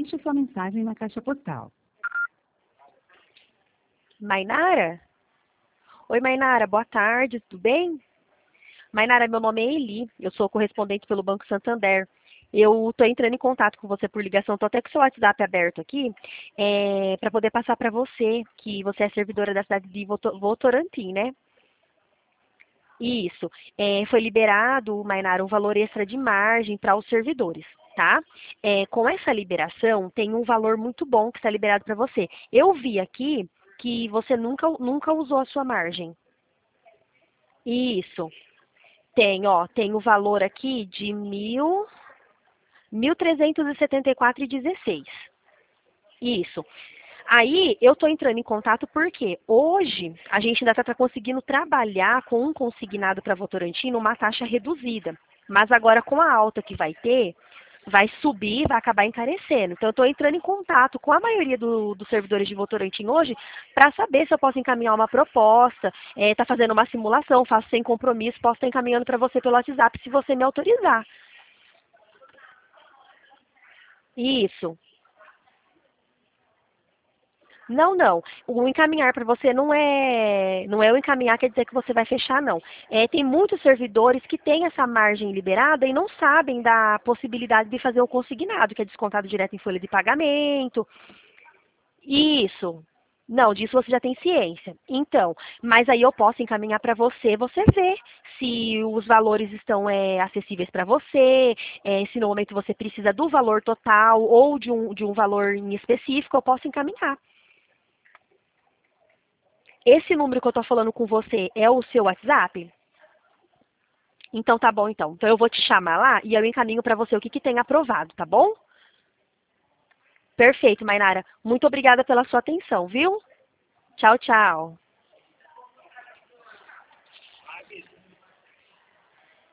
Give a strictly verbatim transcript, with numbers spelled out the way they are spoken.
Deixe sua mensagem na caixa postal. Mainara? Oi, Mainara, boa tarde, tudo bem? Mainara, meu nome é Eli, eu sou correspondente pelo Banco Santander. Eu estou entrando em contato com você por ligação, estou até com o seu WhatsApp aberto aqui, é, para poder passar para você que você é servidora da cidade de Voto- Votorantim, né? Isso. É, foi liberado, Mainara, um valor extra de margem para os servidores, tá? É, com essa liberação, tem um valor muito bom que está liberado para você. Eu vi aqui que você nunca, nunca usou a sua margem. Isso. Tem, ó, tem o valor aqui de mil, mil trezentos e setenta e quatro e dezesseis. Isso. Aí eu estou entrando em contato porque hoje a gente ainda está conseguindo trabalhar com um consignado para Votorantim numa taxa reduzida. Mas agora com a alta que vai ter, vai subir, vai acabar encarecendo. Então eu estou entrando em contato com a maioria do- dos servidores de Votorantim hoje para saber se eu posso encaminhar uma proposta, está fazendo uma simulação, faço sem compromisso, posso estar encaminhando para você pelo WhatsApp se você me autorizar. Isso. Não, não. O encaminhar para você não é, não é o encaminhar quer dizer que você vai fechar, não. É, tem muitos servidores que têm essa margem liberada e não sabem da possibilidade de fazer o consignado, que é descontado direto em folha de pagamento. Isso. Não, disso você já tem ciência. Então, mas aí eu posso encaminhar para você, você vê se os valores estão é, acessíveis para você, é, se no momento você precisa do valor total ou de um, de um valor em específico, eu posso encaminhar. Esse número que eu estou falando com você é o seu WhatsApp? Então tá bom então. Então eu vou te chamar lá e eu encaminho para você o que, que tem aprovado, tá bom? Perfeito, Mainara. Muito obrigada pela sua atenção, viu? Tchau, tchau.